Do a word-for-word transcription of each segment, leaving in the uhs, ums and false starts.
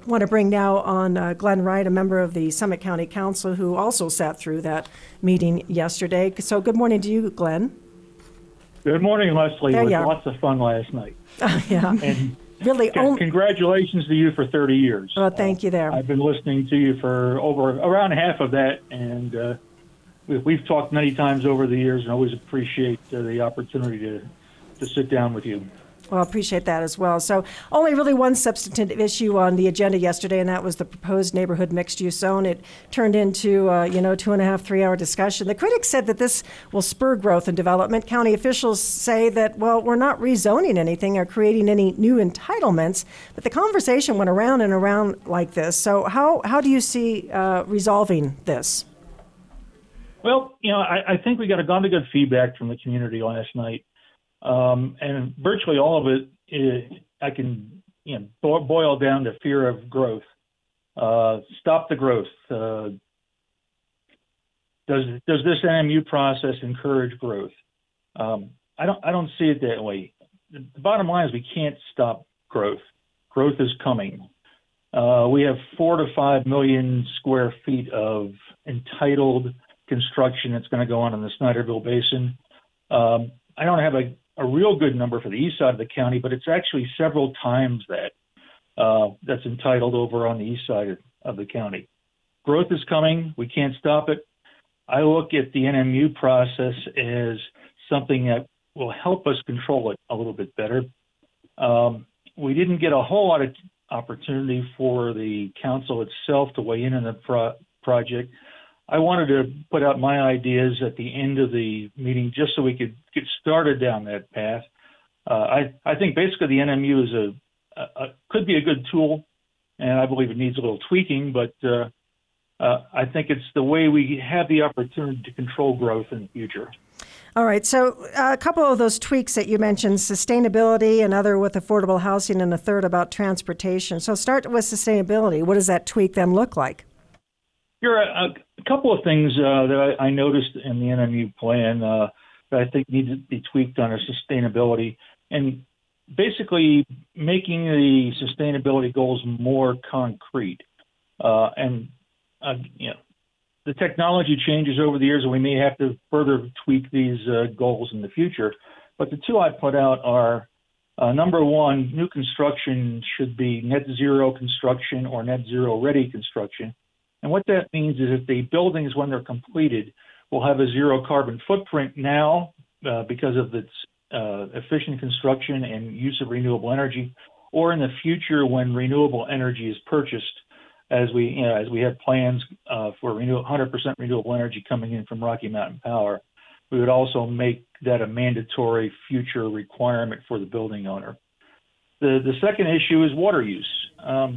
I want to bring now on uh, Glenn Wright, a member of the Summit County Council, who also sat through that meeting yesterday. So good morning to you, Glenn. Good morning, Leslie. There It was you are. lots of fun last night. Uh, yeah, And really. c- On- congratulations to you for thirty years. oh, thank you there. Uh, I've been listening to you for over around half of that, and uh, we, we've talked many times over the years, and always appreciate uh, the opportunity to, to sit down with you. Well, I appreciate that as well. So only really one substantive issue on the agenda yesterday, and that was the proposed neighborhood mixed-use zone. It turned into, uh, you know, two and a half, three-hour discussion. The critics said that this will spur growth and development. County officials say that, well, we're not rezoning anything or creating any new entitlements, but the conversation went around and around like this. So how, how do you see uh, resolving this? Well, you know, I, I think we got a lot of good feedback from the community last night. Um, and virtually all of it, is, I can you know, bo- boil down to fear of growth. Uh, stop the growth. Uh, does does this N M U process encourage growth? Um, I don't I don't see it that way. The bottom line is we can't stop growth. Growth is coming. Uh, we have four to five million square feet of entitled construction that's going to go on in the Snyderville Basin. Um, I don't have a a real good number for the east side of the county, but it's actually several times that uh, that's entitled over on the east side of, of the county. Growth is coming. We can't stop it. I look at the N M U process as something that will help us control it a little bit better. Um, we didn't get a whole lot of opportunity for the council itself to weigh in on the pro- project. I wanted to put out my ideas at the end of the meeting just so we could get started down that path. Uh, I, I think basically the N M U is a, a, a could be a good tool, and I believe it needs a little tweaking, but uh, uh, I think it's the way we have the opportunity to control growth in the future. All right. So uh, a couple of those tweaks that you mentioned, sustainability, another with affordable housing, and a third about transportation. So start with sustainability. What does that tweak then look like? Here are a, a couple of things uh, that I, I noticed in the N M U plan uh, that I think need to be tweaked on our sustainability, and basically making the sustainability goals more concrete. Uh, and uh, you know, the technology changes over the years, and we may have to further tweak these uh, goals in the future. But the two I put out are, uh, number one, new construction should be net zero construction or net zero ready construction. And what that means is that the buildings, when they're completed, will have a zero carbon footprint now uh, because of its uh, efficient construction and use of renewable energy, or in the future when renewable energy is purchased, as we you know, as we have plans uh, for renew- one hundred percent renewable energy coming in from Rocky Mountain Power. We would also make that a mandatory future requirement for the building owner. The the second issue is water use. Um,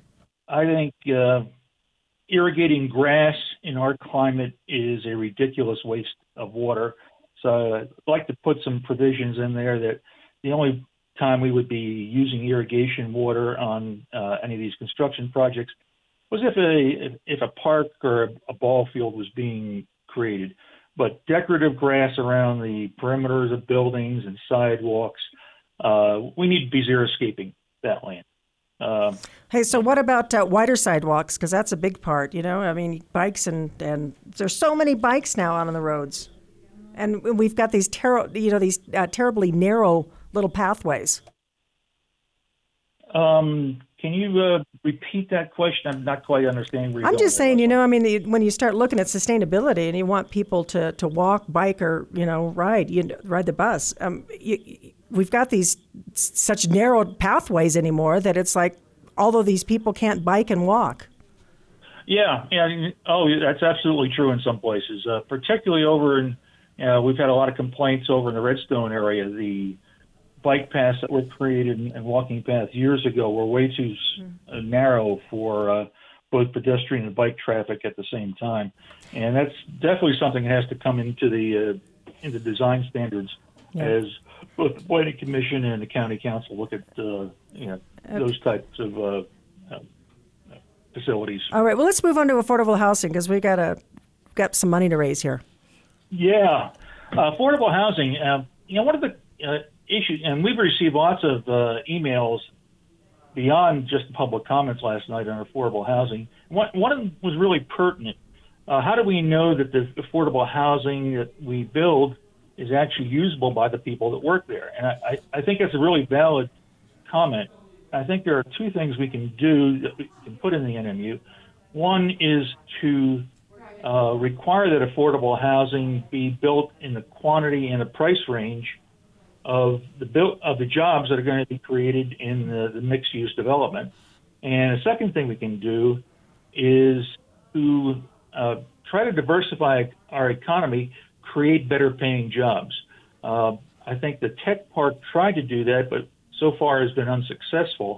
I think uh, irrigating grass in our climate is a ridiculous waste of water. So I'd like to put some provisions in there that the only time we would be using irrigation water on uh, any of these construction projects was if a if a park or a ball field was being created. But decorative grass around the perimeters of buildings and sidewalks, uh, we need to be xeriscaping that land. Um, Hey, so what about uh, wider sidewalks? Because that's a big part, you know? I mean, bikes and, and there's so many bikes now out on the roads. And we've got these, ter- you know, these uh, terribly narrow little pathways. Um, can you uh, repeat that question? I'm not quite understanding where you're I'm going just there. saying, you know, I mean, the, when you start looking at sustainability and you want people to, to walk, bike, or, you know, ride, you know, ride the bus, um, you, we've got these such narrow pathways anymore that it's like, although these people can't bike and walk. Yeah, yeah. Oh, that's absolutely true in some places, uh, particularly over in, uh, we've had a lot of complaints over in the Redstone area. The bike paths that were created and walking paths years ago were way too uh, narrow for uh, both pedestrian and bike traffic at the same time. And that's definitely something that has to come into the uh, into design standards yeah. as both the Planning Commission and the County Council look at uh, you know okay. those types of uh, uh, facilities. All right. Well, let's move on to affordable housing because we got a got some money to raise here. Yeah, uh, affordable housing. Uh, you know, one of the uh, issues, and we've received lots of uh, emails beyond just public comments last night on affordable housing. One, one of them was really pertinent. Uh, how do we know that the affordable housing that we build is actually usable by the people that work there? And I, I, I think that's a really valid comment. I think there are two things we can do that we can put in the N M U. One is to uh, require that affordable housing be built in the quantity and the price range of the build, of the jobs that are going to be created in the, the mixed-use development. And the second thing we can do is to uh, try to diversify our economy, create better-paying jobs. Uh, I think the tech park tried to do that, but so far has been unsuccessful.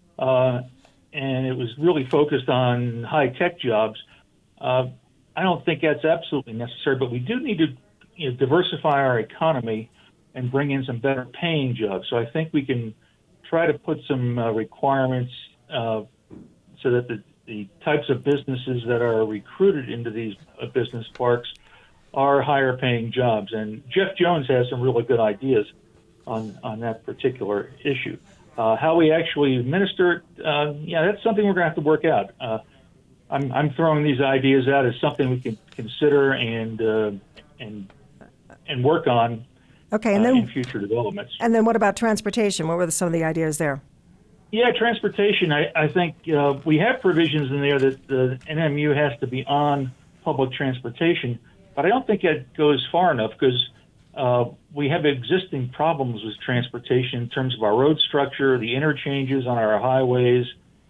Uh, and it was really focused on high-tech jobs. Uh, I don't think that's absolutely necessary, but we do need to you know, diversify our economy and bring in some better paying jobs. So I think we can try to put some uh, requirements uh, so that the, the types of businesses that are recruited into these uh, business parks are higher paying jobs. And Jeff Jones has some really good ideas on, on that particular issue. Uh, how we actually administer it, uh, yeah, that's something we're going to have to work out. Uh, I'm, I'm throwing these ideas out as something we can consider and uh, and and work on okay, and uh, then, in future developments. And then what about transportation? What were the, some of the ideas there? Yeah, transportation. I, I think uh, we have provisions in there that the N M U has to be on public transportation, but I don't think that goes far enough because uh, we have existing problems with transportation in terms of our road structure, the interchanges on our highways.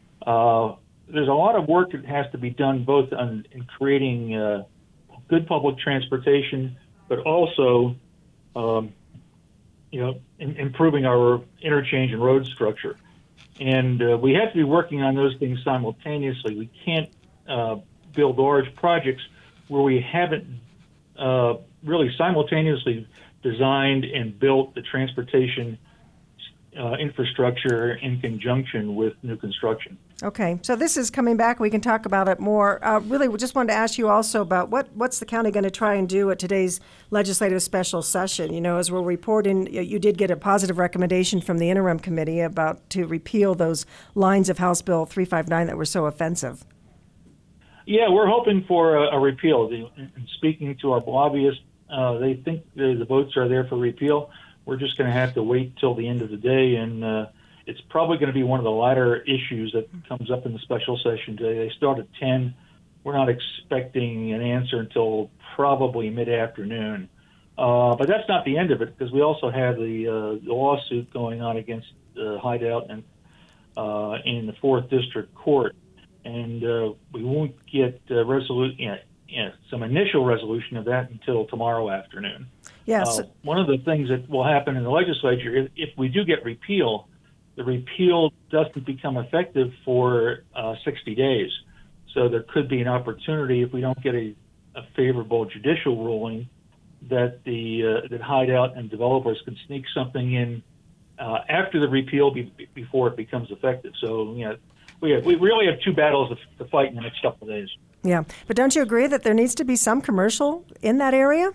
Uh, there's a lot of work that has to be done both on in creating uh, good public transportation, but also um, you know, in, improving our interchange and road structure. And uh, we have to be working on those things simultaneously. We can't uh, build large projects where we haven't uh, really simultaneously designed and built the transportation uh, infrastructure in conjunction with new construction. Okay, so this is coming back. We can talk about it more. Uh, really, we just wanted to ask you also about what, what's the county going to try and do at today's legislative special session? You know, as we're reporting, you did get a positive recommendation from the interim committee about to repeal those lines of House Bill three fifty-nine that were so offensive. Yeah, we're hoping for a, a repeal. The, in speaking to our lobbyists, uh, they think the, the votes are there for repeal. We're just going to have to wait till the end of the day, and uh, it's probably going to be one of the latter issues that comes up in the special session today. They start at ten. We're not expecting an answer until probably mid-afternoon. Uh, but that's not the end of it, because we also have the, uh, the lawsuit going on against uh, Hideout and uh, in the fourth District Court. And uh, we won't get uh, resolu- you know, you know, some initial resolution of that until tomorrow afternoon. Yes. Uh, one of the things that will happen in the legislature, if, if we do get repeal, the repeal doesn't become effective for uh, sixty days. So there could be an opportunity, if we don't get a, a favorable judicial ruling, that the uh, that Hideout and developers can sneak something in uh, after the repeal be, before it becomes effective. So, you know, we have, we really have two battles to, to fight in the next couple of days. Yeah, but don't you agree that there needs to be some commercial in that area?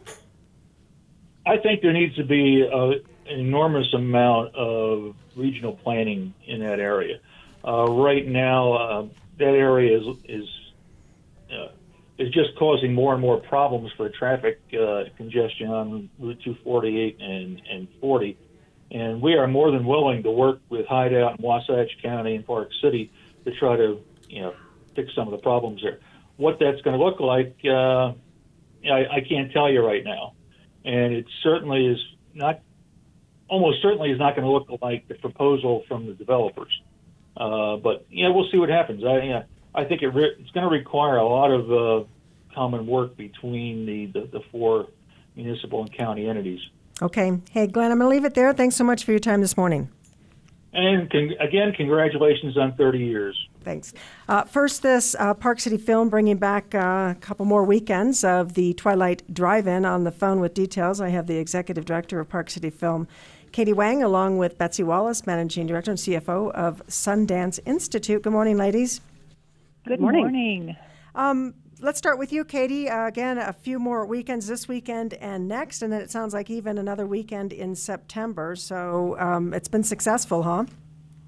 I think there needs to be a, an enormous amount of regional planning in that area. Uh, right now, uh, that area is is uh, is just causing more and more problems for the traffic uh, congestion on Route two forty-eight and, and forty. And we are more than willing to work with Hideout and Wasatch County and Park City to try to, you know, fix some of the problems there. What that's going to look like, uh, I, I can't tell you right now. And it certainly is not, almost certainly is not going to look like the proposal from the developers. Uh, but, you know, we'll see what happens. I, you know, I think it re- it's going to require a lot of uh, common work between the, the, the four municipal and county entities. Okay. Hey, Glenn, I'm going to leave it there. Thanks so much for your time this morning. And con- again, congratulations on thirty years. Thanks. Uh, first, this uh, Park City Film bringing back uh, a couple more weekends of the Twilight Drive-In. On the phone with details, I have the Executive Director of Park City Film, Katie Wang, along with Betsy Wallace, Managing Director and C F O of Sundance Institute. Good morning, ladies. Good morning. Good morning. Um, let's start with you, Katie. Uh, again, a few more weekends this weekend and next, and then it sounds like even another weekend in September. So um, it's been successful, huh?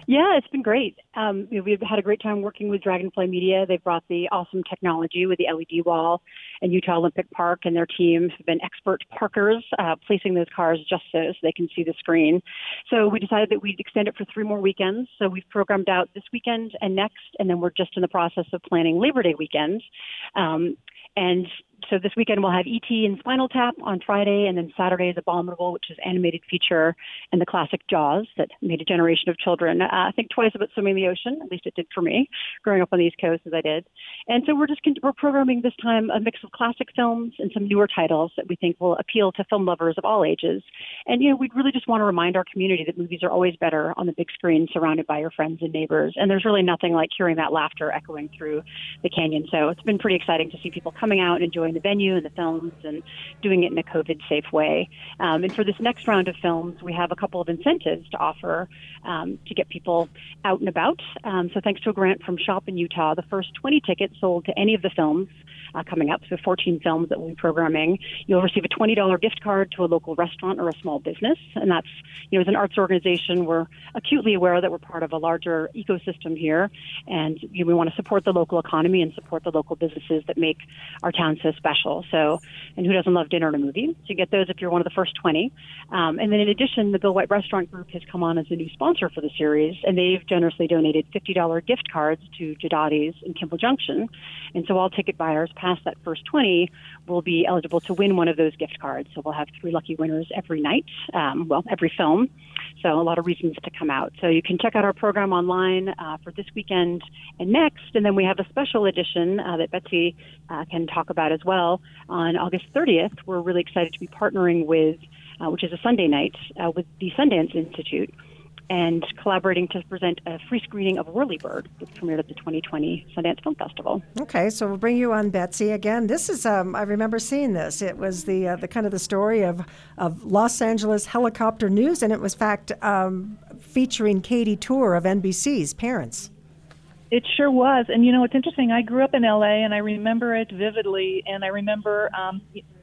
Yeah, it's been great. Um, you know, we've had a great time working with Dragonfly Media. They've brought the awesome technology with the L E D wall, and Utah Olympic Park and their team have been expert parkers, uh, placing those cars just so, so they can see the screen. So we decided that we'd extend it for three more weekends. So we've programmed out this weekend and next, and then we're just in the process of planning Labor Day weekend. Um, and So this weekend we'll have E T and Spinal Tap on Friday, and then Saturday is Abominable, which is animated feature, and the classic Jaws that made a generation of children uh, I think twice about swimming in the ocean. At least it did for me, growing up on the East Coast as I did. And so we're just we're programming this time a mix of classic films and some newer titles that we think will appeal to film lovers of all ages. And you know, we really just want to remind our community that movies are always better on the big screen, surrounded by your friends and neighbors. And there's really nothing like hearing that laughter echoing through the canyon. So it's been pretty exciting to see people coming out and enjoying the venue and the films and doing it in a COVID-safe way. Um, and for this next round of films, we have a couple of incentives to offer um, to get people out and about. Um, so thanks to a grant from Shop in Utah, the first twenty tickets sold to any of the films uh, coming up, so fourteen films that we'll be programming, you'll receive a twenty dollars gift card to a local restaurant or a small business. And that's, you know, as an arts organization, we're acutely aware that we're part of a larger ecosystem here. And you know, we want to support the local economy and support the local businesses that make our town so special. So, and who doesn't love dinner and a movie? So you get those if you're one of the first twenty. Um, and then in addition, the Bill White Restaurant Group has come on as a new sponsor for the series, and they've generously donated fifty dollars gift cards to Jadati's in Kimball Junction. And so all ticket buyers past that first twenty will be eligible to win one of those gift cards. So we'll have three lucky winners every night, um, well, every film. So a lot of reasons to come out. So you can check out our program online uh, for this weekend and next. And then we have a special edition uh, that Betsy uh, can talk about as well. On August thirtieth, we're really excited to be partnering with, uh, which is a Sunday night, uh, with the Sundance Institute, and collaborating to present a free screening of Whirlybird, which premiered at the twenty twenty Sundance Film Festival. Okay, so we'll bring you on, Betsy. Again, this is, um, I remember seeing this. It was the uh, the kind of the story of, of Los Angeles helicopter news, and it was, in fact, um, featuring Katie Tour of N B C's parents. It sure was. And, you know, it's interesting. I grew up in L A, and I remember it vividly, and I remember, um,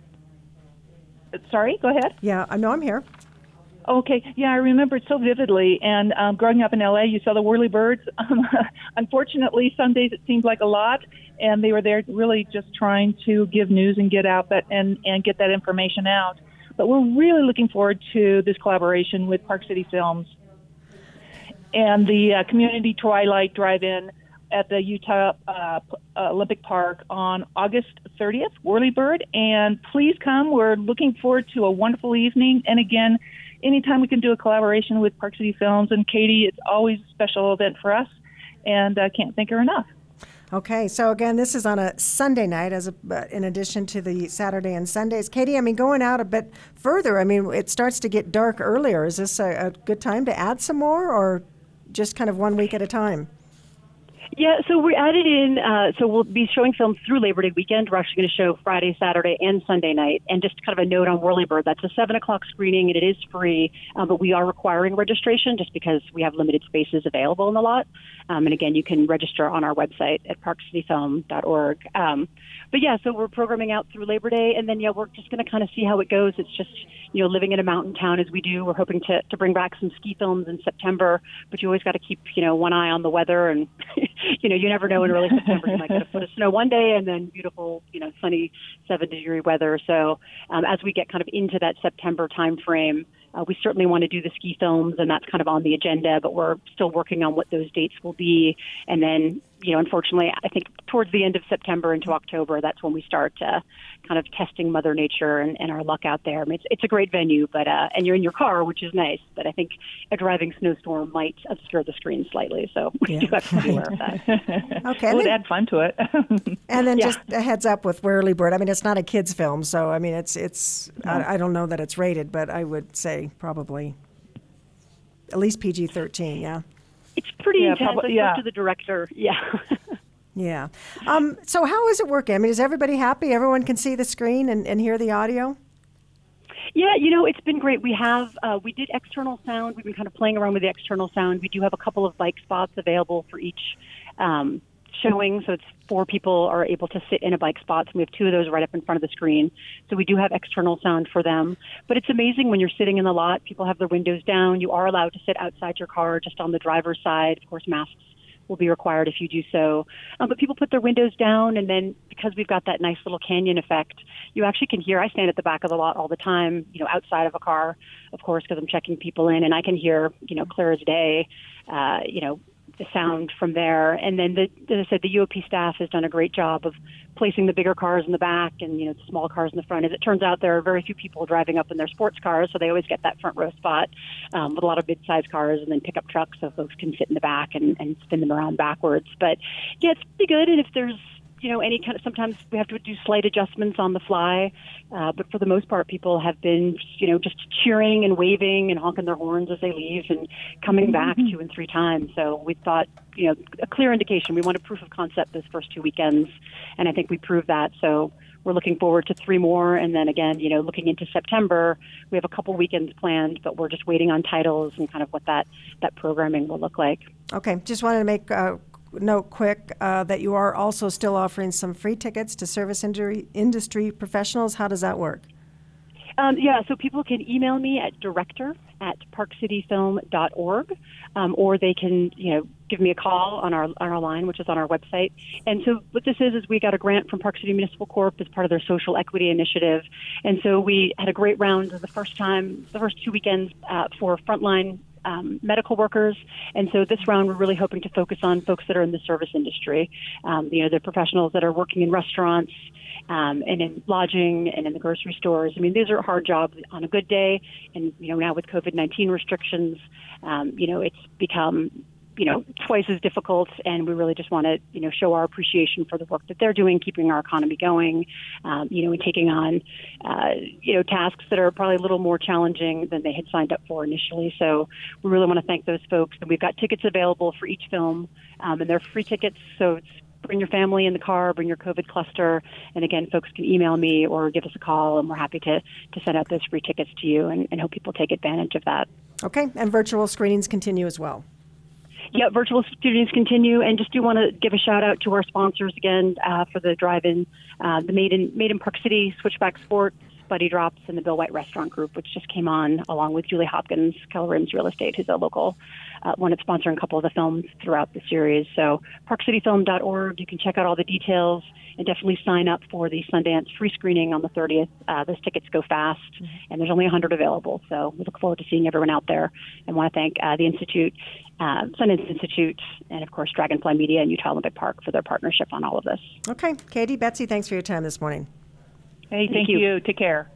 sorry, go ahead. Yeah, I know I'm here. Okay, yeah, I remember it so vividly. And um, growing up in L A, you saw the Whirlybirds. Um, unfortunately, some days it seemed like a lot, and they were there really just trying to give news and get out that and, and get that information out. But we're really looking forward to this collaboration with Park City Films and the uh, Community Twilight Drive-In at the Utah uh, Olympic Park on August thirtieth, Whirlybird. And please come. We're looking forward to a wonderful evening. And again, anytime we can do a collaboration with Park City Films and Katie, it's always a special event for us, and I can't thank her enough. Okay, so again, this is on a Sunday night, as a, in addition to the Saturday and Sundays. Katie, I mean, going out a bit further, I mean, it starts to get dark earlier. Is this a, a good time to add some more, or just kind of one week at a time? Yeah, so we added in, uh, so we'll be showing films through Labor Day weekend. We're actually going to show Friday, Saturday, and Sunday night. And just kind of a note on Whirlybird, that's a seven o'clock screening, and it is free, uh, but we are requiring registration just because we have limited spaces available in the lot. Um, and again, you can register on our website at park city film dot org. Um, but yeah, so we're programming out through Labor Day, and then, yeah, we're just going to kind of see how it goes. It's just, you know, living in a mountain town as we do. We're hoping to, to bring back some ski films in September, but you always got to keep, you know, one eye on the weather, and, you know, you never know in early September you might get a foot of snow one day and then beautiful, you know, sunny seven degree weather. So um, as we get kind of into that September time frame, Uh, we certainly want to do the ski films, and that's kind of on the agenda, but we're still working on what those dates will be. And then, you know, unfortunately, I think towards the end of September into October, that's when we start uh, kind of testing Mother Nature and, and our luck out there. I mean, it's, it's a great venue, but uh, and you're in your car, which is nice, but I think a driving snowstorm might obscure the screen slightly, so we yeah. do have to be aware of that. Okay. Well, it then, add fun to it. and then Yeah. just a heads up with Whirlybird. I mean, it's not a kid's film, so, I mean, it's, it's No. I, I don't know that it's rated, but I would say probably at least P G thirteen, yeah? It's pretty Yeah, intense. probably- I spoke yeah. to the director. Yeah. Yeah. Um, so how is it working? I mean, is everybody happy? Everyone can see the screen and, and hear the audio? Yeah, you know, it's been great. We have, uh, we did external sound. We've been kind of playing around with the external sound. We do have a couple of bike spots available for each um, showing, so it's four people are able to sit in a bike spot. So we have two of those right up in front of the screen. So we do have external sound for them. But it's amazing when you're sitting in the lot, people have their windows down. You are allowed to sit outside your car just on the driver's side. Of course, masks will be required if you do so. Um, but people put their windows down, and then because we've got that nice little canyon effect, you actually can hear, I stand at the back of the lot all the time, you know, outside of a car, of course, because I'm checking people in, and I can hear, you know, clear as day, uh, you know, the sound from there. And then, the, as I said, the U O P staff has done a great job of placing the bigger cars in the back and, you know, the small cars in the front. As it turns out, there are very few people driving up in their sports cars, so they always get that front row spot um, with a lot of mid-sized cars and then pickup trucks, so folks can sit in the back and, and spin them around backwards. But, yeah, it's pretty good. And if there's, you know, any kind of, sometimes we have to do slight adjustments on the fly, uh, but for the most part, people have been, you know, just cheering and waving and honking their horns as they leave and coming back two and three times. So we thought, you know, a clear indication. We wanted proof of concept this first two weekends, and I think we proved that. So we're looking forward to three more, and then again, you know, looking into September, we have a couple weekends planned, but we're just waiting on titles and kind of what that, that programming will look like. Okay, just wanted to make uh note quick uh, that you are also still offering some free tickets to service industry, industry professionals. How does that work? Um, yeah, so people can email me at director at park city film dot org, um, or they can, you know, give me a call on our on our line, which is on our website. And so what this is, is we got a grant from Park City Municipal Corp as part of their social equity initiative. And so we had a great round the first time, the first two weekends uh, for frontline Um, medical workers. And so this round, we're really hoping to focus on folks that are in the service industry, um, you know, the professionals that are working in restaurants um, and in lodging and in the grocery stores. I mean, these are hard jobs on a good day. And, you know, now with COVID nineteen restrictions, um, you know, it's become, you know, twice as difficult, and we really just want to, you know, show our appreciation for the work that they're doing, keeping our economy going, um, you know, and taking on, uh, you know, tasks that are probably a little more challenging than they had signed up for initially. So we really want to thank those folks. And we've got tickets available for each film, um, and they're free tickets. So it's bring your family in the car, bring your COVID cluster. And again, folks can email me or give us a call, and we're happy to, to send out those free tickets to you, and, and hope people take advantage of that. Okay, and virtual screenings continue as well. Yeah, virtual screenings continue, and just do want to give a shout out to our sponsors again uh, for the drive-in, uh, the Made in Made in Park City, Switchback Sports, Buddy Drops, and the Bill White Restaurant Group, which just came on along with Julie Hopkins, Keller Williams Real Estate, who's a local uh, one that's sponsoring a couple of the films throughout the series. So park city film dot org, you can check out all the details and definitely sign up for the Sundance free screening on the thirtieth. Uh, those tickets go fast, mm-hmm. and there's only one hundred available. So we look forward to seeing everyone out there, and want to thank uh, the Institute, uh, Sundance Institute, and of course Dragonfly Media and Utah Olympic Park for their partnership on all of this. Okay, Katie, Betsy, thanks for your time this morning. Hey, thank, thank you. you. Take care.